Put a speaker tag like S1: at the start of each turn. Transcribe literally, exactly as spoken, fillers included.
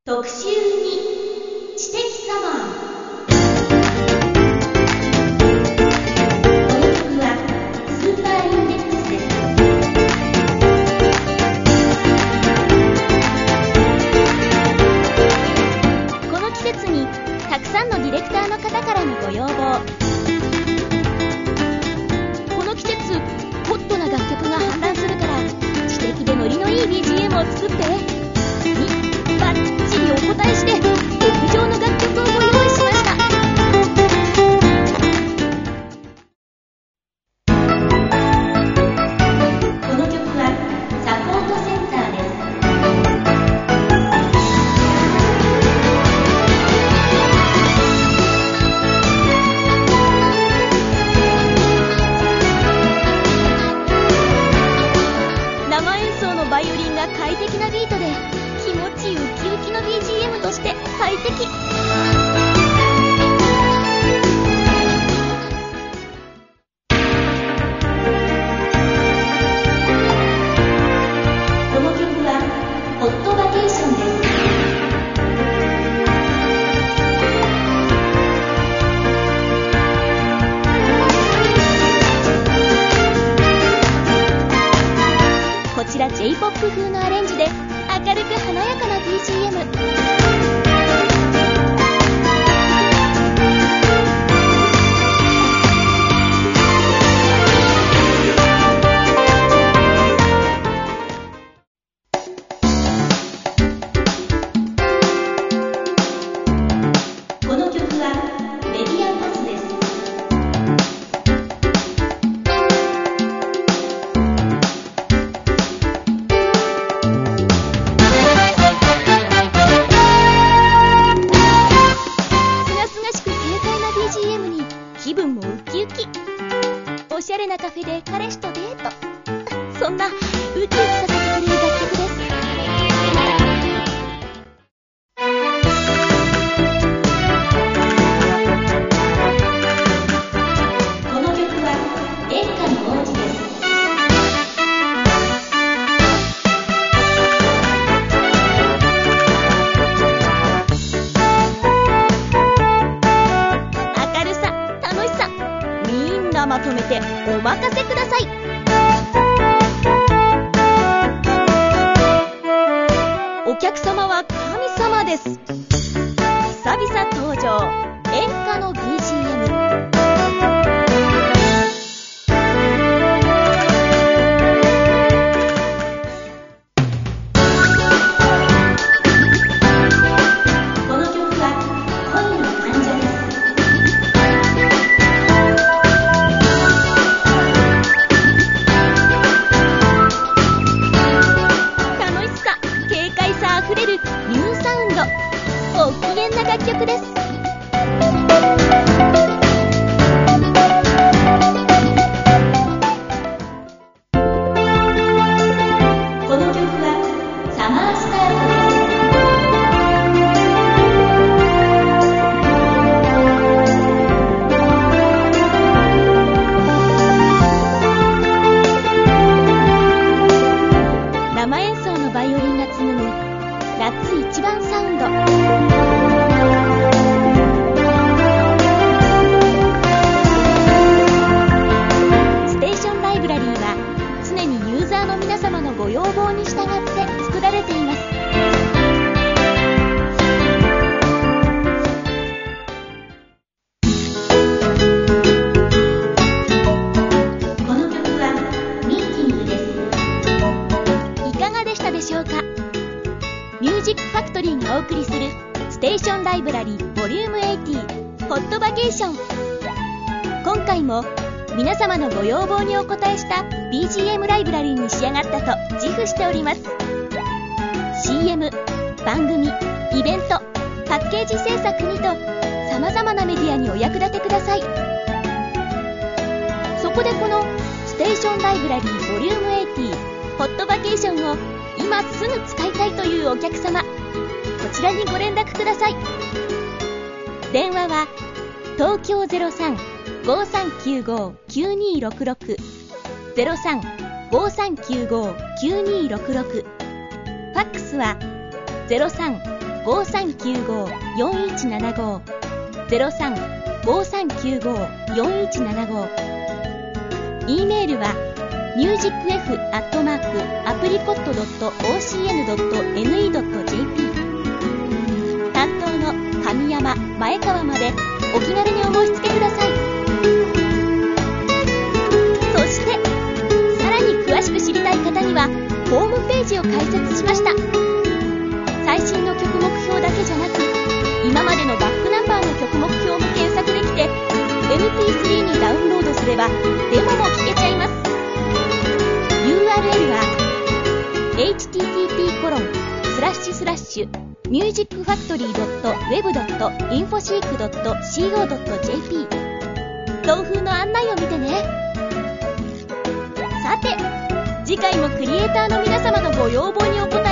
S1: 特集に知的サマー。この曲はスーパーインデックスです。この季節にたくさんのディレクターの方からのご要望。この季節ホットな楽曲が氾濫するから知的でノリのいい ビージーエム を作ってにバッチリお答えして極上の楽曲をご用意しました。この曲はサポートセンターです。生演奏のバイオリンが快適なビートで気持ちウキウキの ビージーエム として快適。この曲はホットバケーションです。こちら ジェイポップ 風のアレンジで明るく華やかな ビージーエム。この曲はメディアンパスです。気分もウキウキ。おしゃれなカフェで彼氏とデート。そんなウキウキさせてくれる楽曲です。この曲は演歌の王子です。まとめてお任せください。お客様は神様です。久々登場、演歌の ビージーエム。この曲は恋の患者です。あふれるニューサウンド、ご機嫌な楽曲です。この曲はサマースタートです。生演奏のバイオリンが紡ぐ夏一番サウンド。ステーションライブラリーは常にユーザーの皆様のご要望に従って作られています。この曲はミーティングです。いかがでしたでしょうか。ミュージックファクトリーがお送りするステーションライブラリーボリュームはちじゅうホットバケーション。今回も皆様のご要望にお応えした ビージーエム ライブラリーに仕上がったと自負しております。 シーエム、 番組、イベント、パッケージ制作にとさまざまなメディアにお役立てください。そこでこのステーションライブラリーボリュームはちじゅうホットバケーションを今すぐ使いたいというお客様、こちらにご連絡ください。電話は東京 ゼロさん ごさんきゅうご きゅうにろくろく ゼロさん ごさんきゅうご きゅうにろくろく、ファックスはゼロさんごさんきゅうごーよんいちななご ゼロさん ごさんきゅうごーよんいちななご。 E メールは ミュージックエフ アットマーク アプリコット ドット オーシーエヌ ドット エヌイー ドット ジェーピー。 担当の神山前川までお気軽にお申し付けください。そしてさらに詳しく知りたい方にはホームページを開設しました。最新の曲目標だけじゃなく、今までのバックナンバーの曲目標も検索できて、 エムピースリー にダウンロードすればデモも聴けちゃいます。 ユーアールエル は エイチティーティーピーコロンスラッシュスラッシュミュージックファクトリードットウェブドットインフォシークドットシーオードットジェーピー。 同封の案内を見てね。さて次回もクリエイターの皆様のご要望にお応え